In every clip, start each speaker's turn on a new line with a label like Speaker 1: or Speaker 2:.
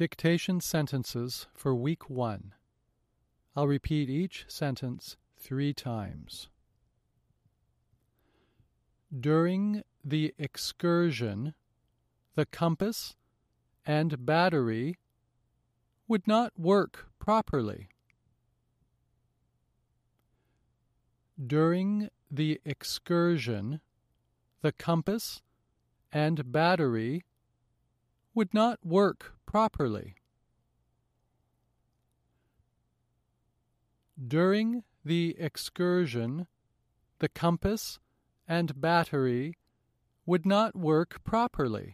Speaker 1: Dictation sentences for week 1. I'll repeat each sentence 3 times. During the excursion, the compass and battery would not work properly. During the excursion, the compass and battery would not work properly. During the excursion, the compass and battery would not work properly.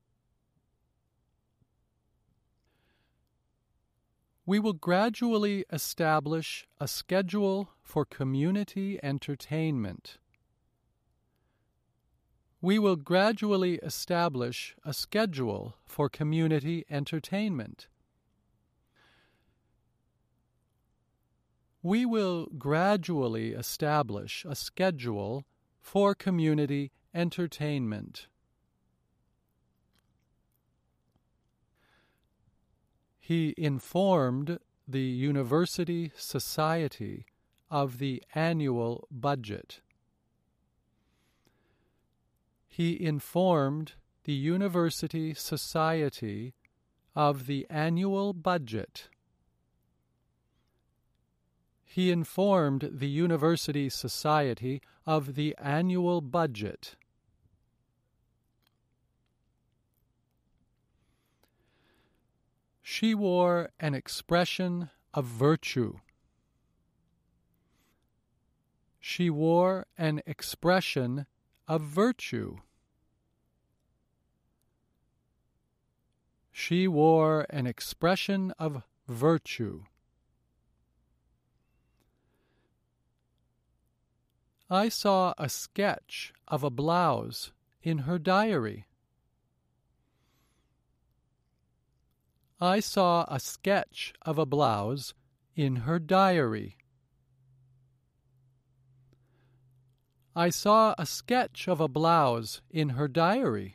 Speaker 1: We will gradually establish a schedule for community entertainment. We will gradually establish a schedule for community entertainment. We will gradually establish a schedule for community entertainment. He informed the University Society of the annual budget. He informed the University Society of the annual budget. He informed the University Society of the annual budget. She wore an expression of virtue. She wore an expression of virtue. She wore an expression of virtue. I saw a sketch of a blouse in her diary. I saw a sketch of a blouse in her diary. I saw a sketch of a blouse in her diary.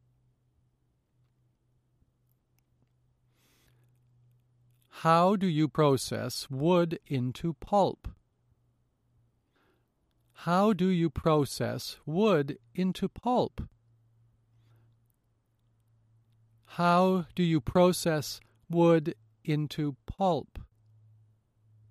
Speaker 1: How do you process wood into pulp? How do you process wood into pulp? How do you process wood into pulp?